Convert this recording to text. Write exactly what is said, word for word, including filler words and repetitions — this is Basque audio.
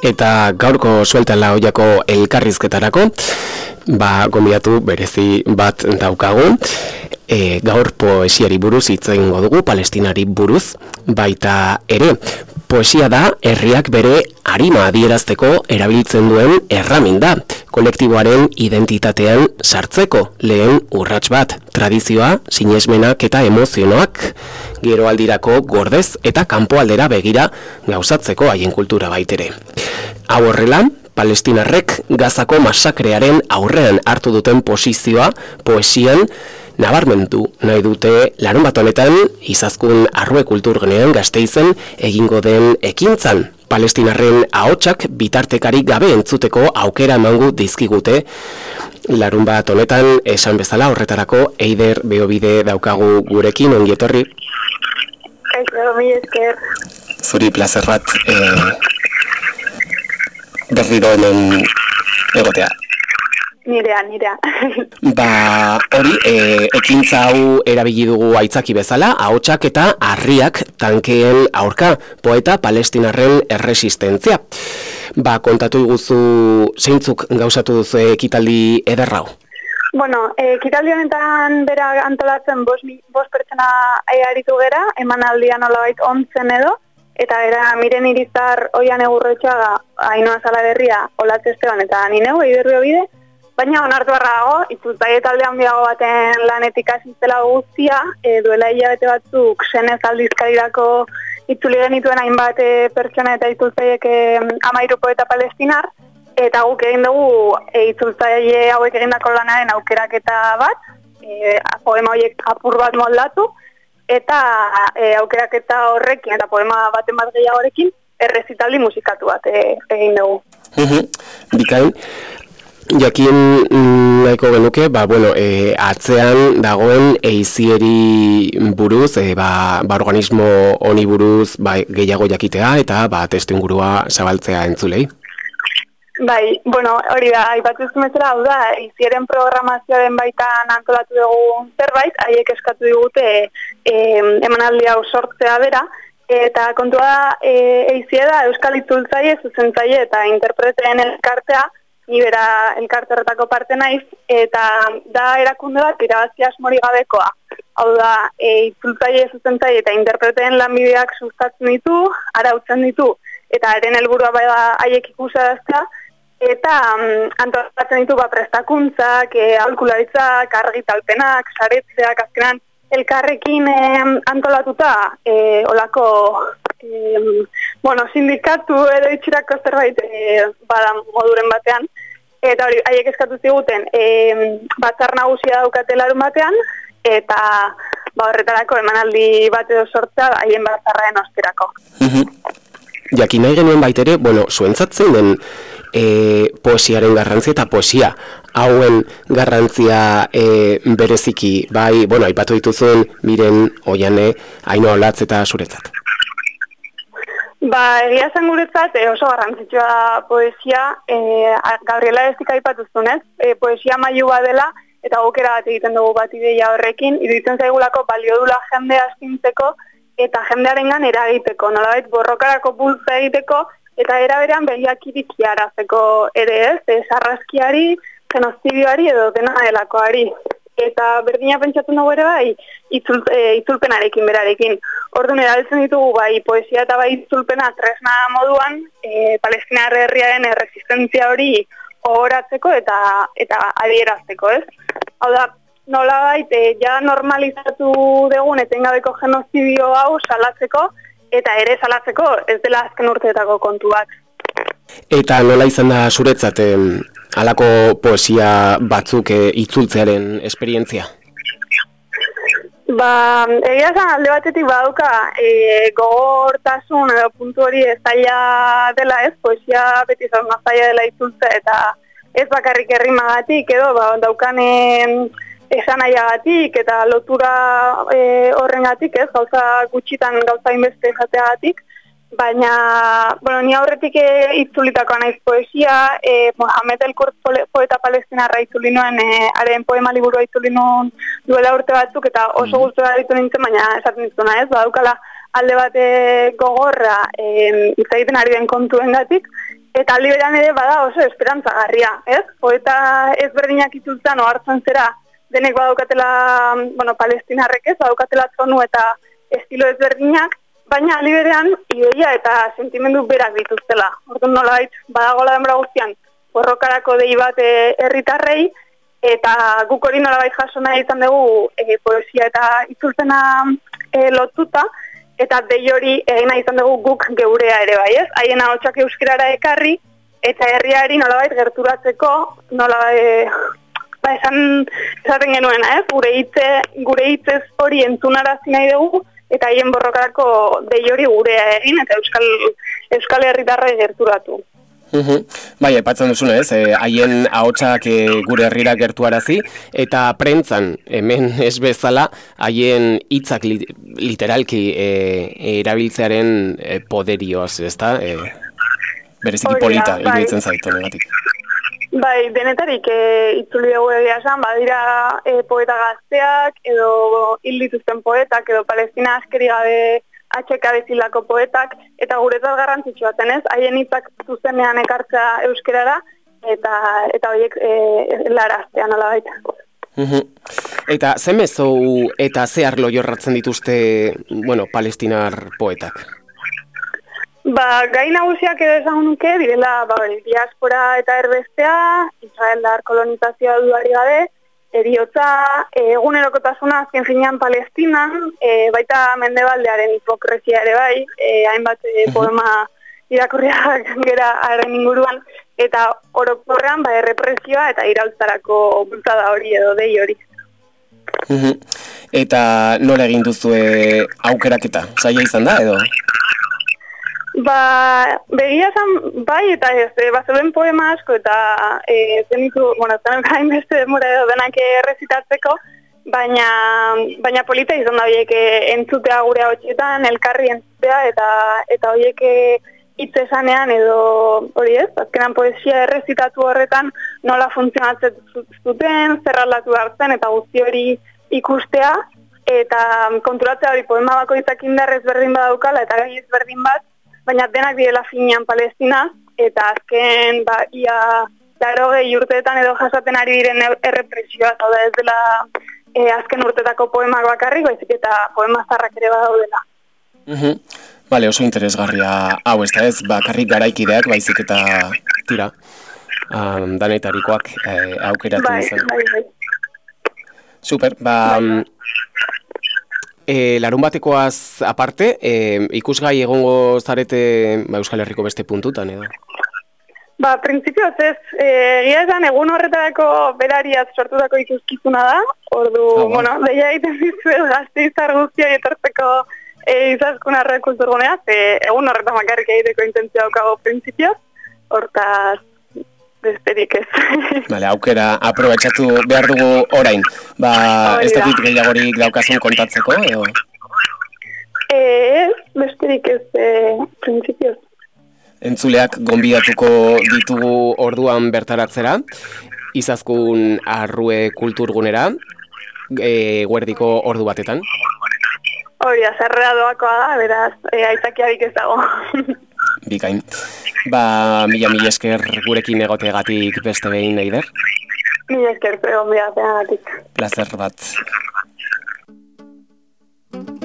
eta gaurko suelta la ollako elkarrizketarako ba gonbidatu berezi bat daukagu. E, gaur poesiari buruz hitz egingo dugu, Palestinari buruz, baita ere poesia da herriak bere arima adierazteko erabiltzen duen erraminda, kolektiboaren identitatean sartzeko lehen urrats bat, tradizioa, sinesmenak eta emozionoak, gero aldirako gordez eta kanpoaldera begira gauzatzeko haien kultura baitere. Hau horrela, palestinarrek Gazako masakrearen aurrean hartu duten posizioa poesian nabarmendu nahi dute larunbat honetan Izaskun Arrue Kulturgunean Gasteizen egingo den ekintzan. Palestinarren ahotsak bitartekari gabe entzuteko aukera emango dizkigute larunbat honetan, esan bezala horretarako Eider Beobide daukagu gurekin, ongi etorri. Kaixo, mi esker. Zuri plazer bat eh, berriro hemen egotea. Nirea, nirea. Ba, hori, e, ekintza hau erabili dugu aitzaki bezala, ahotsak eta harriak tankeen aurka, poeta palestinarren erresistentzia. Ba, kontatu iguzu zeintzuk gauzatu duzu ekitaldi ederrau? Bueno, ekitaldi honetan bera antolatzen bost, bost pertsona aritu gera, emanaldian nolabait ontzen edo, eta era Miren Irizar, Oian Egurretxaga, Ainhoa Salaberria, Olatz Esteban eta Nineu, Eider Beobide. Baina onartu barra dago, itzultzaile talde handiago baten lanetik hasitzela guztia, e, duela hilabete batzuk senez aldizkarirako itzuli genituen hainbat e, pertsona eta itzultzaileek e, hamairu poeta palestinar, eta guk egin dugu e, itzultzaile hauek egindako lanaren aukeraketa bat, e, poema horiek apur bat moldatu, eta e, aukeraketa horrekin eta poema baten bat gehiagorekin errezitaldi musikatu bat e, egin dugu. Bikain. Jakin nahiko genuke, ba, bueno, e, atzean dagoen eizieri buruz, e, ba, ba, organismo honi buruz ba, gehiago jakitea eta ba, testu ingurua zabaltzea entzulei. Bai, bueno, hori da, aipatu zumezera, hau da, eizieren programazioaren baitan antolatu dugu zerbait, haiek eskatu digute e, emanaldi hau sortzea bera, eta kontua da, e, eizie da Euskal Itzultzaile, zuzentzaile eta interpreteen elkartea, ni bera elkarterretako parte naiz, eta da erakunde bat irabazi asmori gabekoa. Hau da, e, itzultzaile, zuzentzaile eta interpreteen lanbideak sustatzen ditu, arautzen ditu, eta haren helburua bai da haiek ikusaraztea, eta um, antolatzen ditu ba, prestakuntzak, e, aholkularitzak, argitalpenak, saretzeak, azkenan elkarrekin e, antolatuta, e, olako e, bueno, sindikatu edo itxirako zerbait e, bada moduren batean, eta hori, haiek eskatu ziguten e, batzar nagusia daukate larun batean, eta ba, horretarako emanaldi bat edo sortzea haien batzarraen osterako. Jakin nahi genuen baitere, bueno, zuentzatzen den e, poesiaren garrantzia eta poesia hauen garrantzia e, bereziki, bai, bueno, aipatu dituzuen Miren, Oiane, Ainhoa Olatz eta zuretzat. Ba, egia zen guretzat e, oso garrantzitsua da poesia, e, Gabriela Ezik aipatuzunez, e, poesia mailu bat dela, eta gukera bat egiten dugu bat ideia horrekin, iruditzen zaigulako balio dula jendea astintzeko, eta jendearengan eragiteko, nolabait borrokarako bultza egiteko, eta eraberean begiakirik jarazeko ere ez, ez arrazkiari, genozidioari edo dena delakoari. Eta berdina pentsatzen dugu ere bai, itzul, e, itzulpenarekin berarekin. Orduan erabiltzen ditugu bai poesia eta bai itzulpena tresna moduan, e, Palestinar herriaren erresistentzia hori ohoratzeko eta eta adierazteko, ez? Hau da, nolabait e, ja normalizatu dugun etengabeko genozidio hau salatzeko eta ere salatzeko ez dela azken urteetako kontu bat. Eta nola izan da zuretzat halako poesia batzuk e, itzultzearen esperientzia? Ba, egia zan alde batetik badauka e, gogortasun edo puntu hori ez zaila dela ez, poesia beti zaun zaila dela itzultzea eta ez bakarrik errimagatik edo ba, daukane esan aiagatik eta lotura e, horrengatik ez, gauza gutxitan gauza inbeste esateagatik, baina, bueno, ni aurretik e, itzulitakoa naiz poesia, e, Mohamed El-Kurd poeta palestinarra itzuli nuen, e, haren poema liburua itzuli nuen duela urte batzuk, eta oso guztu da ditu nintzen, baina esaten dituna ez, badaukala alde bate gogorra e, hitz egiten ari den kontuengatik, eta aldi berean ere bada oso esperantzagarria, ez? Poeta ezberdinak itzultzen ohartzen zera, denek badaukatela, bueno, palestinarrek ez, badaukatela tonu eta estilo ezberdinak, baina aldi berean ideia eta sentimendu berak dituztela. Orduan nolabait badagola denbora guztian borrokarako dei bat herritarrei, eta guk hori nolabait jaso nahi izan dugu e, poesia eta itzulpena e, lotuta, eta dei hori egin nahi izan dugu guk geurea ere bai, ez? Haien ahotsak euskarara ekarri, eta herriari nolabait gerturatzeko, nolabait, ba, esan esaten genuena, ez? Gure hitze, gure hitzez hori entzunarazi nahi dugu, eta haien borrokarako dei hori gurea egin, eta euskal, euskal herritarrei gerturatu. Uhum. Bai, aipatzen duzuna ez, haien eh, ahotsak eh, gure herrira gertuarazi, eta prentzan, hemen ez bezala, haien hitzak li, literalki eh, erabiltzearen eh, poderioz, ez da? Eh, bereziki polita, bai. iruditzen zaitu negatik. Bai, denetarik e, itzuli dugu egia esan, badira e, poeta gazteak, edo hil dituzten poetak, edo Palestina askeri gabe atxeka bezilako poetak, eta guretzat garrantzitsua zenez, haien hitzak zuzenean ekartzea euskerara, eta eta horiek e, laraztea nola baita. Uhum. Eta ze mezu eta ze arlo jorratzen dituzte, bueno, palestinar poetak? Ba, gai nagusiak edo esan nuke, direla, ba, diaspora eta erbestea, Israeldar kolonizazioa duari gabe, eriotza, egunerokotasuna azken finean Palestinan, e, baita mendebaldearen hipokresia ere bai, e, hainbat e, poema irakurriak gera haren inguruan, eta orokorrean ba, errepresioa eta iraultzarako bultzada hori edo dei hori. Uhum. Eta nola egin duzue aukeraketa? Zaila izan da edo? Ba, begia zan, bai eta ez, e, bazeuden poema asko eta e, zenitu, bueno, zen gain beste demora edo denak errezitatzeko, baina, baina polita izan da horiek entzutea gure hotxetan, elkarri entzutea eta eta horiek hitz esanean edo hori ez, azkenan poesia errezitatu horretan nola funtzionatzen zuten, zer aldatu hartzen eta guzti hori ikustea, eta konturatzea hori poema bakoitzak indarrez berdin badaukala eta gai ezberdin bat, baina denak direla finean Palestina, eta azken, ba, ia, larogei urteetan edo jasaten ari diren errepresioa, zauda ez dela e, azken urtetako poemak bakarrik, baizik eta poema zarrak ere badaudela. Uhum. Bale, oso interesgarria hau ez da ez, bakarrik garaikideak, baizik eta tira, um, danetarikoak eh, aukeratu bai, izan. Bai, bai. Super, ba... Bai. E, larun batekoaz aparte, e, ikusgai egongo zarete ba, Euskal Herriko beste puntutan, edo? Ba, printzipioz ez, egia esan egun horretarako berariaz sortutako ikuskizuna da, ordu, oh, bueno, deia egiten dizuet gazte izar guztia etortzeko e, izaskun kulturgunea, ze egun horretan makarrik egiteko intentzia daukago printzipioz, hortaz besterik ez. Vale, aukera aprobetxatu behar dugu orain. Ba, ez dakit gehiagorik daukazun kontatzeko, edo? Ez, besterik ez, e, printzipioz. Entzuleak gonbidatuko ditugu orduan bertaratzera, Izaskun Arrue Kulturgunera, e, guerdiko ordu batetan. Hori, azarrera doakoa da, beraz, e, aitzakiarik ez dago. Bikain. Ba, mila mila esker gurekin egoteagatik beste behin, Eider? Mila esker, pero mila esker. Placer bat.